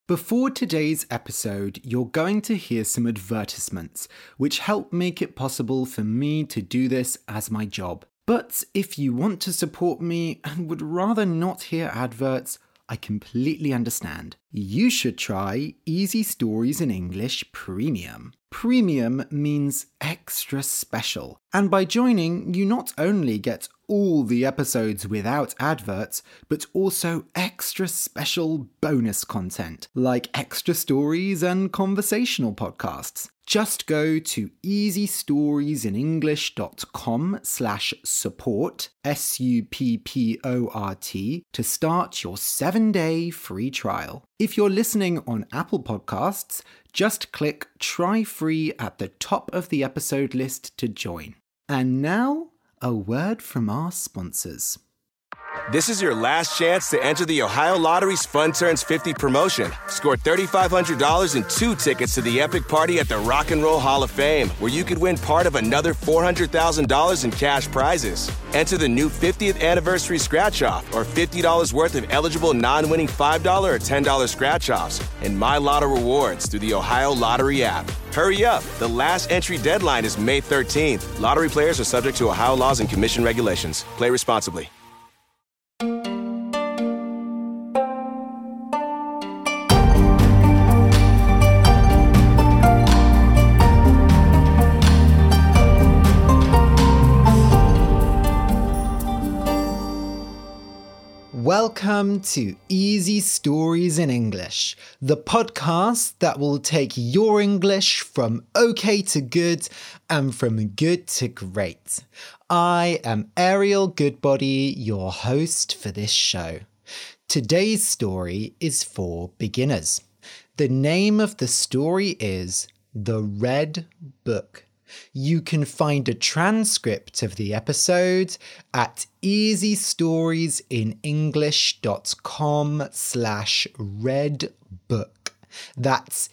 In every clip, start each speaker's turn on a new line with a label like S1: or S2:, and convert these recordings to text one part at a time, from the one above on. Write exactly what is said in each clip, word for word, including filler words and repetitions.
S1: Before today's episode, you're going to hear some advertisements, which help make it possible for me to do this as my job. But if you want to support me and would rather not hear adverts, I completely understand. You should try Easy Stories in English Premium. Premium means extra special. And by joining, you not only get all the episodes without adverts, but also extra special bonus content, like extra stories and conversational podcasts. Just go to easystoriesinenglish.com slash support, S U P P O R T, to start your seven-day free trial. If you're listening on Apple Podcasts, just click Try Free at the top of the episode list to join. And now, a word from our sponsors.
S2: This is your last chance to enter the Ohio Lottery's Fun Turns fifty promotion. Score three thousand five hundred dollars and two tickets to the epic party at the Rock and Roll Hall of Fame, where you could win part of another four hundred thousand dollars in cash prizes. Enter the new fiftieth anniversary scratch-off or fifty dollars worth of eligible non-winning five dollars or ten dollars scratch-offs and My Lotto rewards through the Ohio Lottery app. Hurry up. The last entry deadline is May thirteenth. Lottery players are subject to Ohio laws and commission regulations. Play responsibly.
S1: Welcome to Easy Stories in English, the podcast that will take your English from okay to good and from good to great. I am Ariel Goodbody, your host for this show. Today's story is for beginners. The name of the story is The Red Book. You can find a transcript of the episode at easystoriesinenglish.com slash red book. That's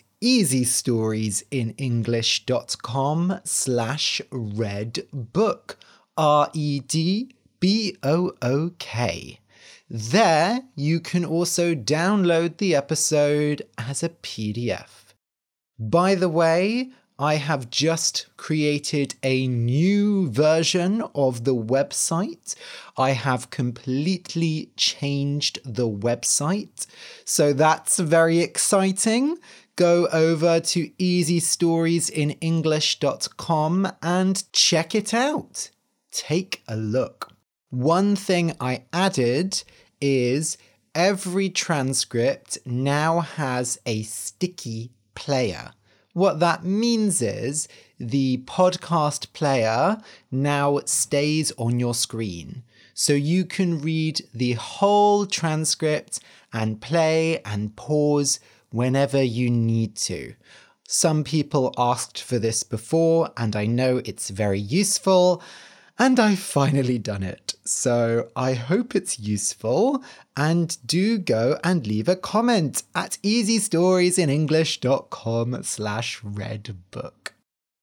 S1: easystoriesinenglish.com slash red book. R E D B O O K. There you can also download the episode as a P D F. By the way, I have just created a new version of the website. I have completely changed the website, so that's very exciting. Go over to easystoriesinenglish dot com and check it out. Take a look. One thing I added is every transcript now has a sticky player. What that means is the podcast player now stays on your screen. So you can read the whole transcript and play and pause whenever you need to. Some people asked for this before, and I know it's very useful. And I've finally done it. So I hope it's useful. And do go and leave a comment at easystoriesinenglish.com slash redbook.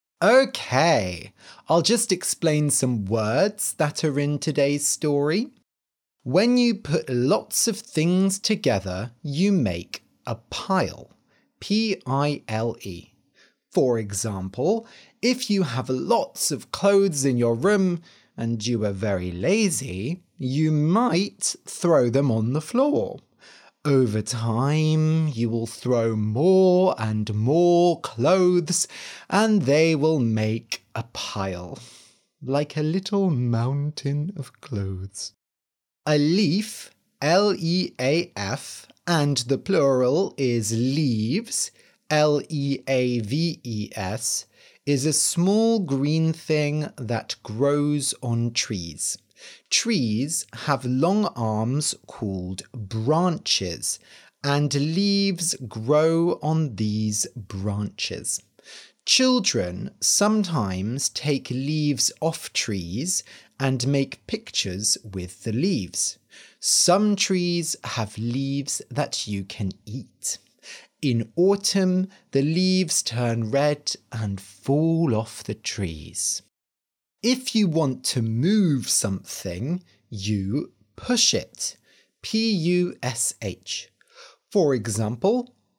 S1: Okay, I'll just explain some words that are in today's story. When you put lots of things together, you make a pile. P I L E. For example, if you have lots of clothes in your room and you are very lazy, you might throw them on the floor. Over time, you will throw more and more clothes and they will make a pile, like a little mountain of clothes. A leaf, L E A F, and the plural is leaves, L E A V E S, is a small green thing that grows on trees. Trees have long arms called branches, and leaves grow on these branches. Children sometimes take leaves off trees and make pictures with the leaves. Some trees have leaves that you can eat. In autumn, the leaves turn red and fall off the trees. If you want to move something, you push it. P U S H. For example,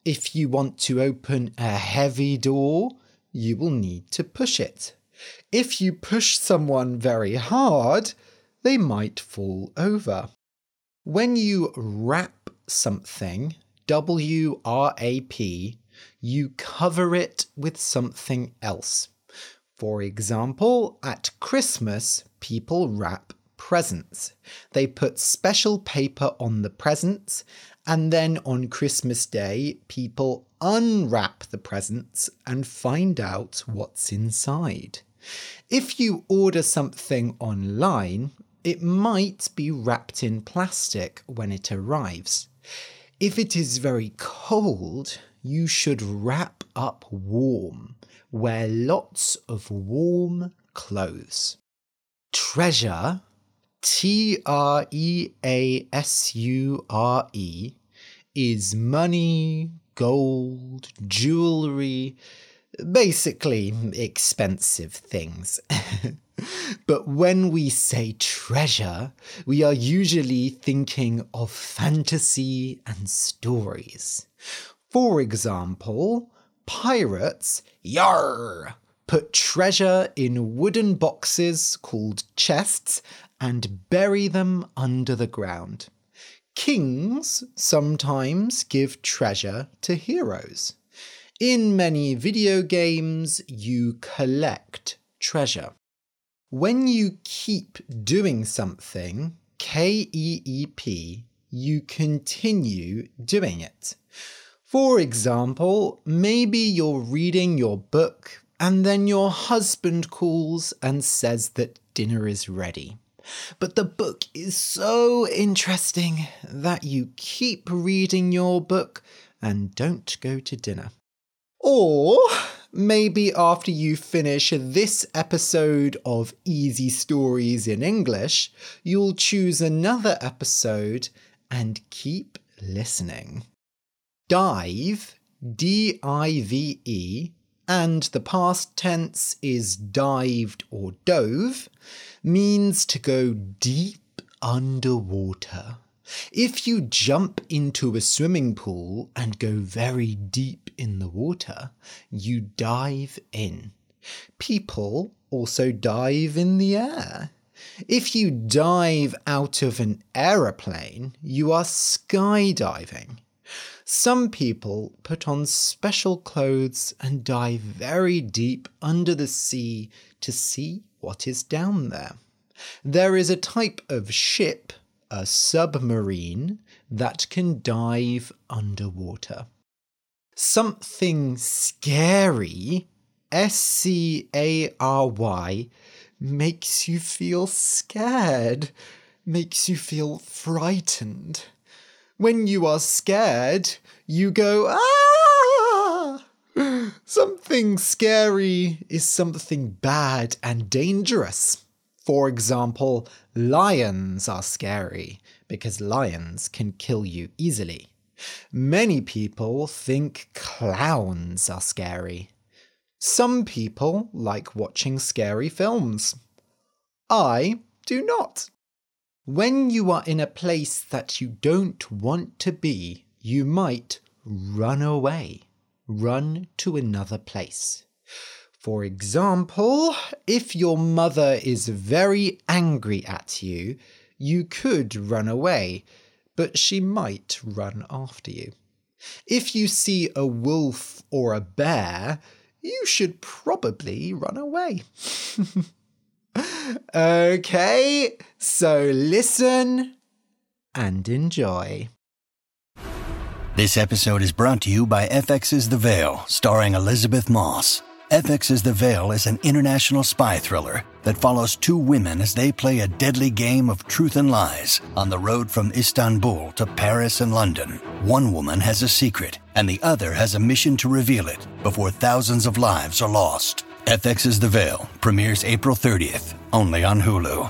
S1: If you want to open a heavy door, you will need to push it. If you push someone very hard, they might fall over. When you wrap something, W R A P, you cover it with something else. For example, at Christmas, people wrap presents. They put special paper on the presents, and then on Christmas Day, people unwrap the presents and find out what's inside. If you order something online, it might be wrapped in plastic when it arrives. If it is very cold, you should wrap up warm. Wear lots of warm clothes. Treasure, T R E A S U R E, is money, gold, jewellery, basically expensive things. But when we say treasure, we are usually thinking of fantasy and stories. For example, pirates, yarr, put treasure in wooden boxes called chests and bury them under the ground. Kings sometimes give treasure to heroes. In many video games, you collect treasure. When you keep doing something, K E E P, you continue doing it. For example, maybe you're reading your book and then your husband calls and says that dinner is ready. But the book is so interesting that you keep reading your book and don't go to dinner. Or maybe after you finish this episode of Easy Stories in English, you'll choose another episode and keep listening. Dive, D I V E, and the past tense is dived or dove, means to go deep underwater. If you jump into a swimming pool and go very deep in the water, you dive in. People also dive in the air. If you dive out of an aeroplane, you are skydiving. Some people put on special clothes and dive very deep under the sea to see what is down there. There is a type of ship, a submarine, that can dive underwater. Something scary, S C A R Y, makes you feel scared, makes you feel frightened. When you are scared, you go, ah! Something scary is something bad and dangerous. For example, lions are scary because lions can kill you easily. Many people think clowns are scary. Some people like watching scary films. I do not. When you are in a place that you don't want to be, you might run away, run to another place. For example, if your mother is very angry at you, you could run away, but she might run after you. If you see a wolf or a bear, you should probably run away. Okay, so listen and enjoy.
S3: This episode is brought to you by F X's The Veil, starring Elizabeth Moss. F X's The Veil is an international spy thriller that follows two women as they play a deadly game of truth and lies on the road from Istanbul to Paris and London. One woman has a secret, and the other has a mission to reveal it before thousands of lives are lost. F X's The Veil premieres April thirtieth, only on Hulu.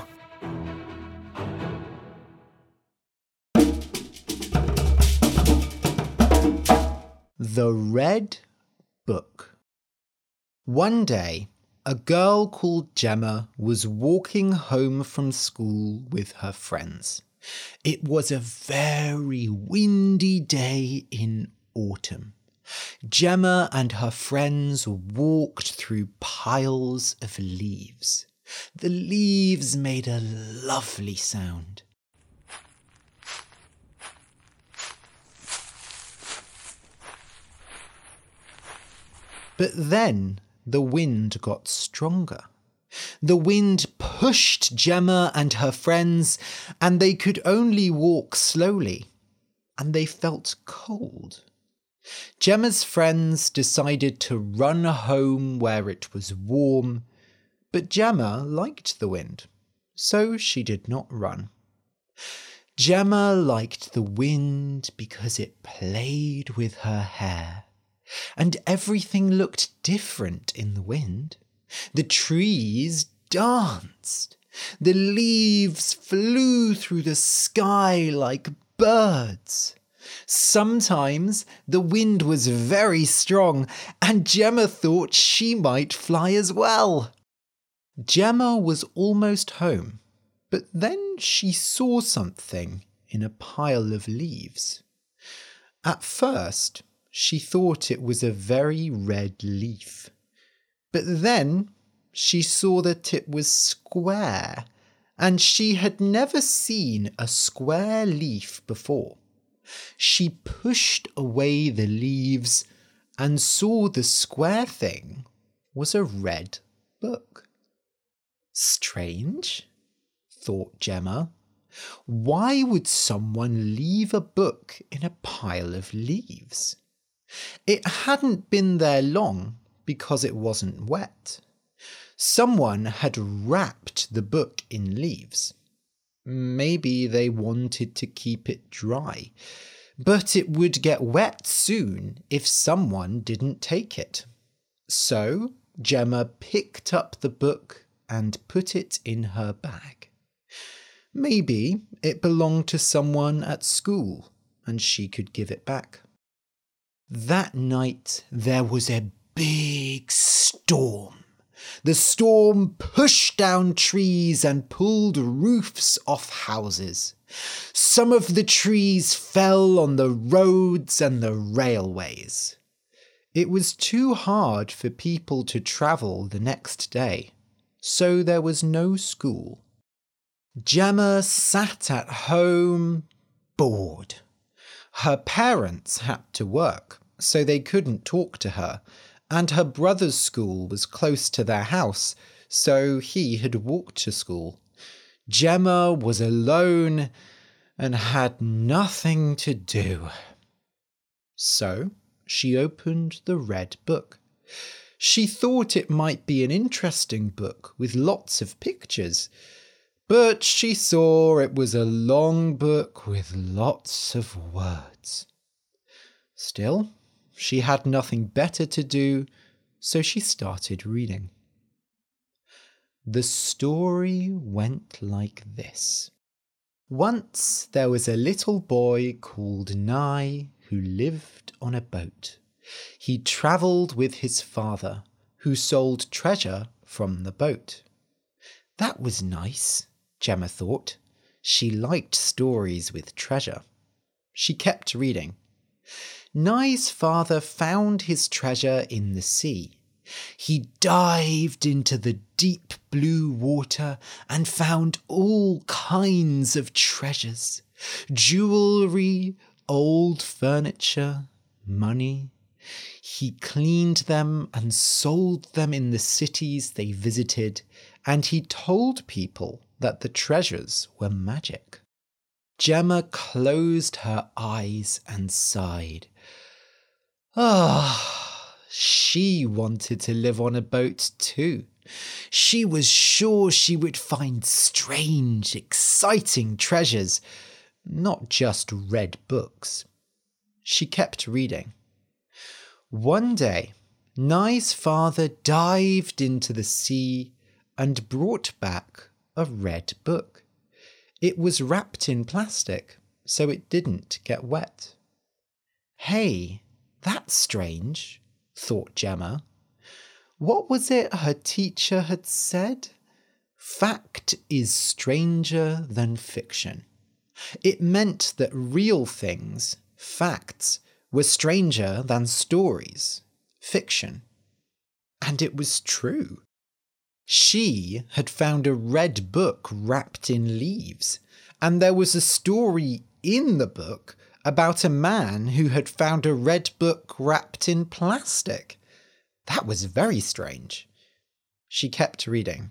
S1: The Red Book. One day, a girl called Gemma was walking home from school with her friends. It was a very windy day in autumn. Gemma and her friends walked through piles of leaves. The leaves made a lovely sound. But then the wind got stronger. The wind pushed Gemma and her friends, and they could only walk slowly, and they felt cold. Gemma's friends decided to run home where it was warm, but Gemma liked the wind, so she did not run. Gemma liked the wind because it played with her hair, and everything looked different in the wind. The trees danced. The leaves flew through the sky like birds. Sometimes the wind was very strong, and Gemma thought she might fly as well. Gemma was almost home, but then she saw something in a pile of leaves. At first, she thought it was a very red leaf. But then she saw that it was square, and she had never seen a square leaf before. She pushed away the leaves and saw the square thing was a red book. Strange, thought Gemma. Why would someone leave a book in a pile of leaves? It hadn't been there long, because it wasn't wet. Someone had wrapped the book in leaves. Maybe they wanted to keep it dry, but it would get wet soon if someone didn't take it. So Gemma picked up the book and put it in her bag. Maybe it belonged to someone at school and she could give it back. That night there was a big storm. The storm pushed down trees and pulled roofs off houses. Some of the trees fell on the roads and the railways. It was too hard for people to travel the next day, so there was no school. Gemma sat at home, bored. Her parents had to work, so they couldn't talk to her, and her brother's school was close to their house, so he had walked to school. Gemma was alone and had nothing to do. So she opened the red book. She thought it might be an interesting book with lots of pictures, but she saw it was a long book with lots of words. Still, she had nothing better to do, so she started reading. The story went like this. Once there was a little boy called Nye who lived on a boat. He travelled with his father, who sold treasure from the boat. That was nice, Gemma thought. She liked stories with treasure. She kept reading. Nye's father found his treasure in the sea. He dived into the deep blue water and found all kinds of treasures. Jewellery, old furniture, money. He cleaned them and sold them in the cities they visited, and he told people that the treasures were magic. Gemma closed her eyes and sighed. Ah, she wanted to live on a boat too. She was sure she would find strange, exciting treasures, not just red books. She kept reading. One day, Nye's father dived into the sea and brought back a red book. It was wrapped in plastic, so it didn't get wet. Hey, that's strange, thought Gemma. What was it her teacher had said? Fact is stranger than fiction. It meant that real things, facts, were stranger than stories, fiction. And it was true. She had found a red book wrapped in leaves, and there was a story in the book about a man who had found a red book wrapped in plastic. That was very strange. She kept reading.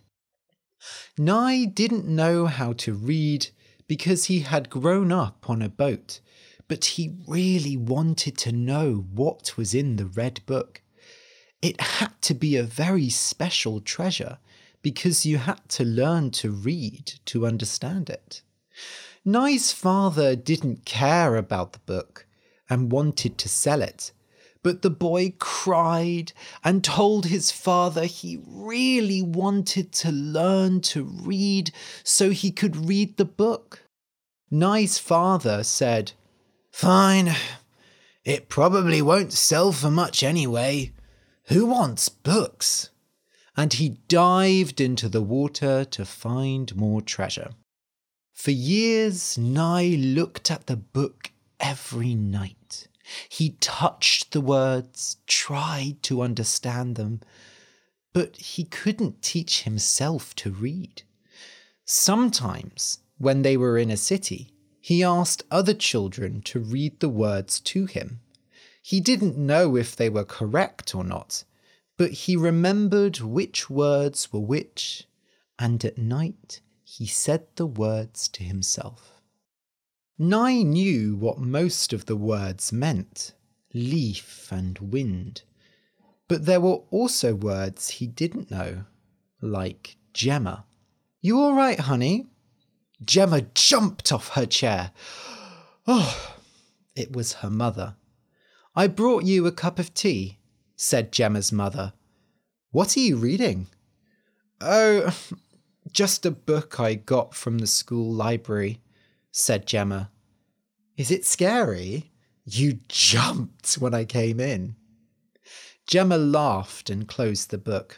S1: Nye didn't know how to read because he had grown up on a boat, but he really wanted to know what was in the red book. It had to be a very special treasure because you had to learn to read to understand it. Nye's father didn't care about the book and wanted to sell it, but the boy cried and told his father he really wanted to learn to read so he could read the book. Nye's father said, "Fine, it probably won't sell for much anyway. Who wants books?" And he dived into the water to find more treasure. For years, Nye looked at the book every night. He touched the words, tried to understand them, but he couldn't teach himself to read. Sometimes, when they were in a city, he asked other children to read the words to him. He didn't know if they were correct or not, but he remembered which words were which, and at night he said the words to himself. Nye knew what most of the words meant, leaf and wind, but there were also words he didn't know, like Gemma. "You all right, honey?" Gemma jumped off her chair. Oh, it was her mother. "I brought you a cup of tea," said Gemma's mother. "What are you reading?" "Oh, just a book I got from the school library," said Gemma. "Is it scary? You jumped when I came in." Gemma laughed and closed the book.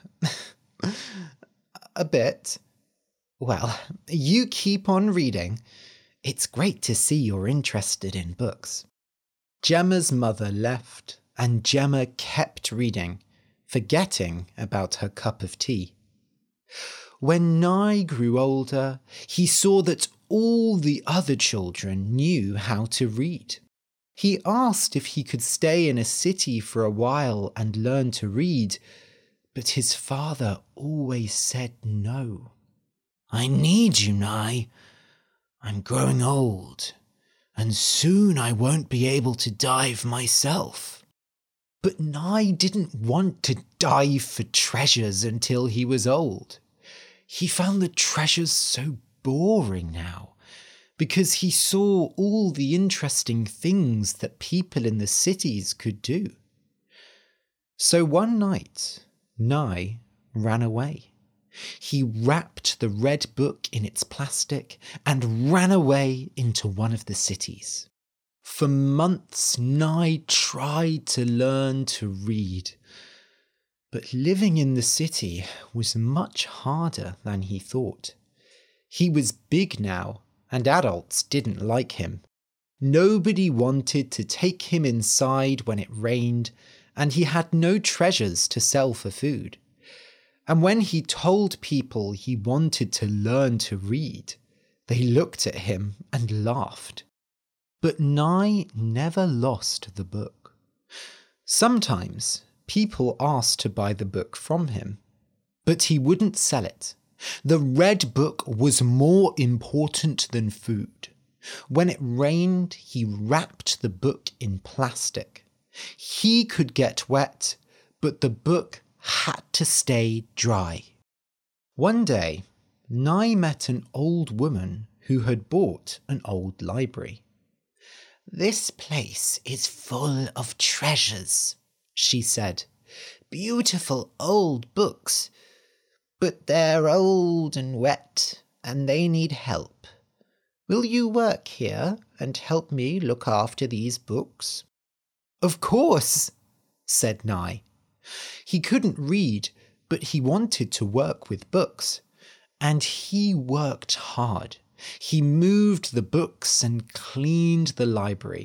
S1: "A bit. Well, you keep on reading. It's great to see you're interested in books." Gemma's mother left, and Gemma kept reading, forgetting about her cup of tea. When Nye grew older, he saw that all the other children knew how to read. He asked if he could stay in a city for a while and learn to read, but his father always said no. "I need you, Nye. I'm growing old, and soon I won't be able to dive myself." But Nye didn't want to dive for treasures until he was old. He found the treasures so boring now, because he saw all the interesting things that people in the cities could do. So one night, Nye ran away. He wrapped the red book in its plastic and ran away into one of the cities. For months, Nye tried to learn to read, but living in the city was much harder than he thought. He was big now, and adults didn't like him. Nobody wanted to take him inside when it rained, and he had no treasures to sell for food. And when he told people he wanted to learn to read, they looked at him and laughed. But Nye never lost the book. Sometimes people asked to buy the book from him, but he wouldn't sell it. The red book was more important than food. When it rained, he wrapped the book in plastic. He could get wet, but the book had to stay dry. One day, Nye met an old woman who had bought an old library. "This place is full of treasures," she said. "Beautiful old books, but they're old and wet, and they need help. Will you work here and help me look after these books?" "Of course," said Nye. He couldn't read, but he wanted to work with books, and he worked hard. He moved the books and cleaned the library.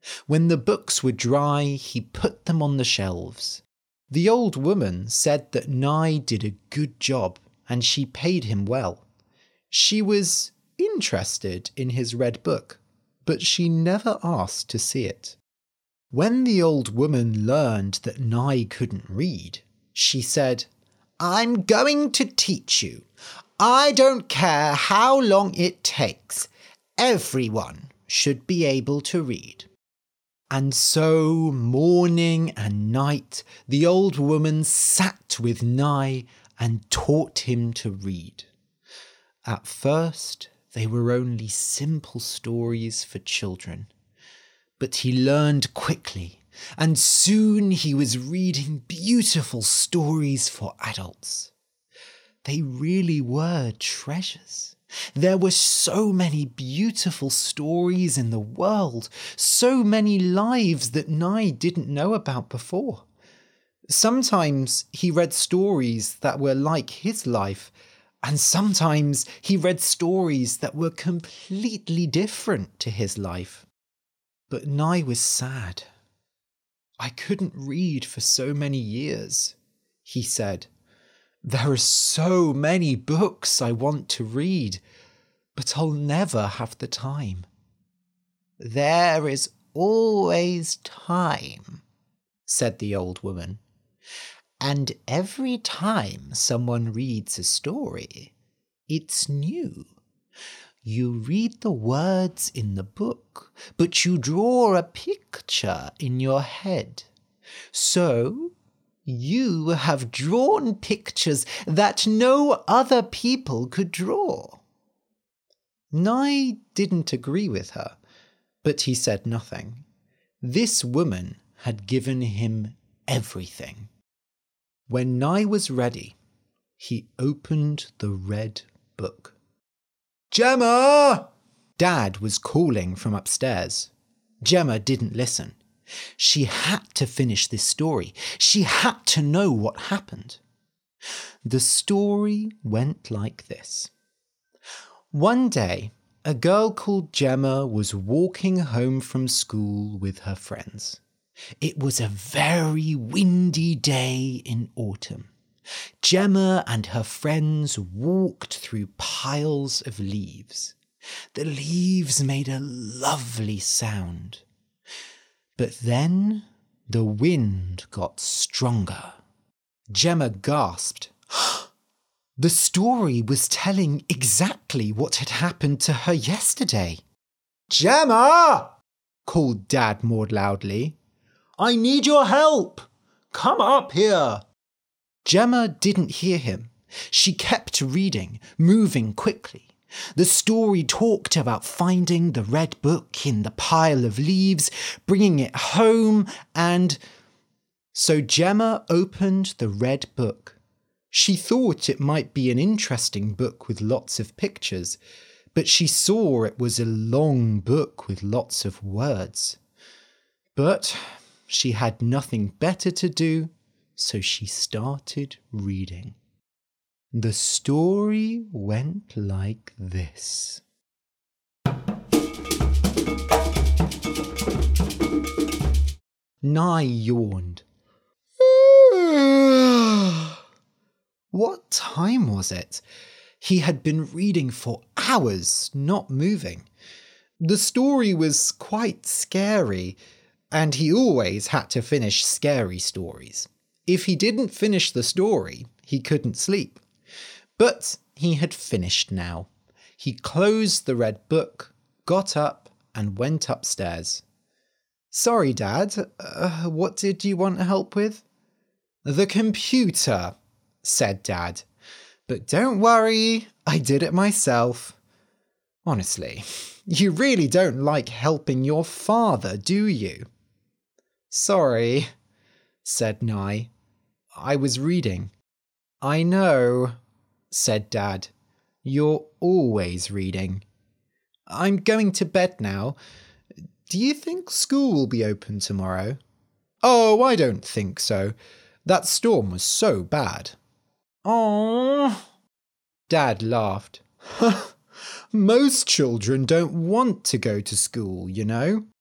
S1: When the books were dry, he put them on the shelves. The old woman said that Nye did a good job and she paid him well. She was interested in his red book, but she never asked to see it. When the old woman learned that Nye couldn't read, she said, "I'm going to teach you. I don't care how long it takes. Everyone should be able to read." And so, morning and night, the old woman sat with Nye and taught him to read. At first, they were only simple stories for children. But he learned quickly, and soon he was reading beautiful stories for adults. They really were treasures. There were so many beautiful stories in the world, so many lives that Nye didn't know about before. Sometimes he read stories that were like his life, and sometimes he read stories that were completely different to his life. But Nye was sad. "I couldn't read for so many years," he said. "There are so many books I want to read, but I'll never have the time." "There is always time," said the old woman. "And every time someone reads a story, it's new. You read the words in the book, but you draw a picture in your head. So, you have drawn pictures that no other people could draw." Nye didn't agree with her, but he said nothing. This woman had given him everything. When Nye was ready, he opened the red book. "Gemma!" Dad was calling from upstairs. Gemma didn't listen. She had to finish this story. She had to know what happened. The story went like this. One day, a girl called Gemma was walking home from school with her friends. It was a very windy day in autumn. Gemma and her friends walked through piles of leaves. The leaves made a lovely sound. But then the wind got stronger. Gemma gasped. The story was telling exactly what had happened to her yesterday. "Gemma!" called Dad more loudly. "I need your help. Come up here." Gemma didn't hear him. She kept reading, moving quickly. The story talked about finding the red book in the pile of leaves, bringing it home, and... So Gemma opened the red book. She thought it might be an interesting book with lots of pictures, but she saw it was a long book with lots of words. But she had nothing better to do, so she started reading. The story went like this. Nye yawned. What time was it? He had been reading for hours, not moving. The story was quite scary, and he always had to finish scary stories. If he didn't finish the story, he couldn't sleep. But he had finished now. He closed the red book, got up, and went upstairs. "Sorry, Dad. Uh, what did you want help with?" "The computer," said Dad. "But don't worry, I did it myself." "Honestly, you really don't like helping your father, do you?" "Sorry," said Nye. "I was reading." "I know," said Dad. "You're always reading. I'm going to bed now. Do you think school will be open tomorrow?" "Oh, I don't think so. That storm was so bad." "Aww." Dad laughed. "Most children don't want to go to school, you know."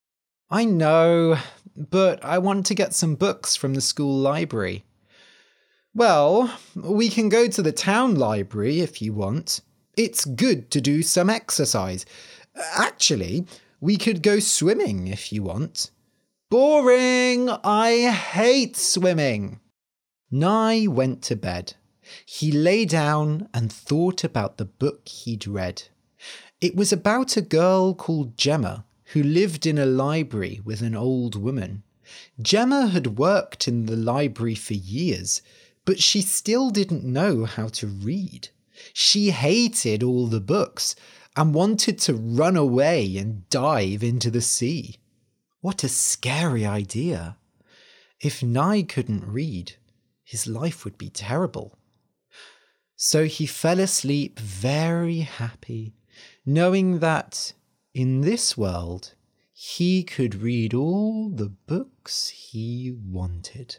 S1: I know, but I want to get some books from the school library. Well, we can go to the town library if you want. It's good to do some exercise. Actually, we could go swimming if you want. Boring! I hate swimming! Nye went to bed. He lay down and thought about the book he'd read. It was about a girl called Gemma who lived in a library with an old woman. Gemma had worked in the library for years, but she still didn't know how to read. She hated all the books and wanted to run away and dive into the sea. What a scary idea. If Nye couldn't read, his life would be terrible. So he fell asleep very happy, knowing that in this world he could read all the books he wanted.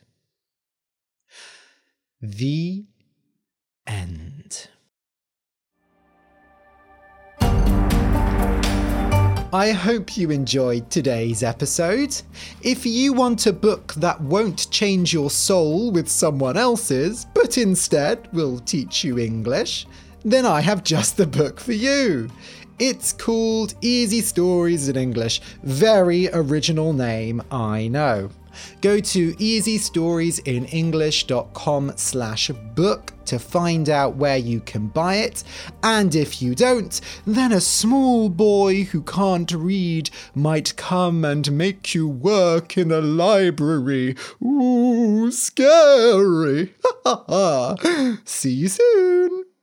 S1: The end. I hope you enjoyed today's episode. If you want a book that won't change your soul with someone else's, but instead will teach you English, then I have just the book for you. It's called Easy Stories in English. Very original name, I know. Go to easy stories in english dot com slash book to find out where you can buy it. And if you don't, then a small boy who can't read might come and make you work in a library. Ooh, scary. See you soon.